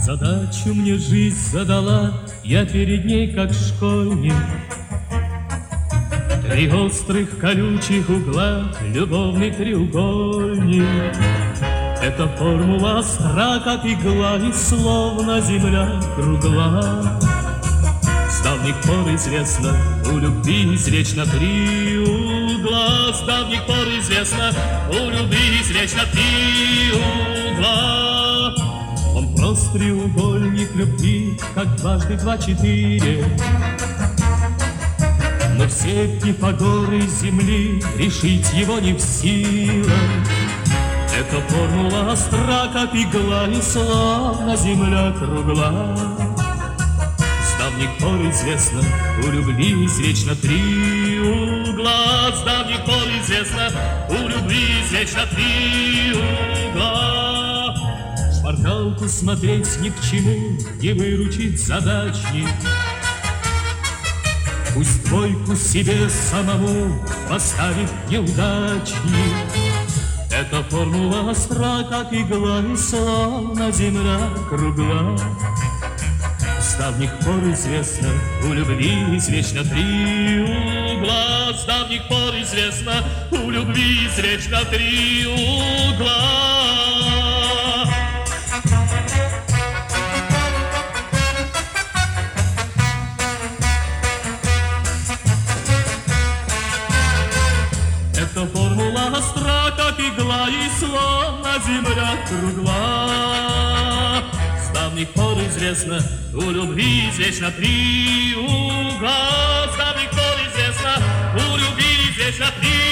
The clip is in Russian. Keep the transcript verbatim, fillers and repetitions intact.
Задачу мне жизнь задала, я перед ней как школьник. Три острых колючих угла, любовный треугольник. Эта формула остра, как игла, и словно земля кругла. С давних пор известно, у любви извечно три угла. С давних пор известно, у любви извечно три угла. Он прост треугольник любви, как дважды два четыре. Но все Пифагоры земли решить его не в силах. Эта формула остра, как игла, и словно земля кругла. С давних пор известно, у любви извечно три угла. С давних пор известно, у любви извечно три угла. Шпаргалку смотреть ни к чему, не выручить задачник. Пусть двойку себе самому поставит неудачник. Эта формула остра, как игла, и словно земля кругла. С давних пор известно, у любви извечно три угла. С давних пор известно, у любви извечно три угла. Эта формула остра, как игла, и словно земля кругла. С давних пор известно, у любви извечно три угла. С давних пор известно, у любви извечно три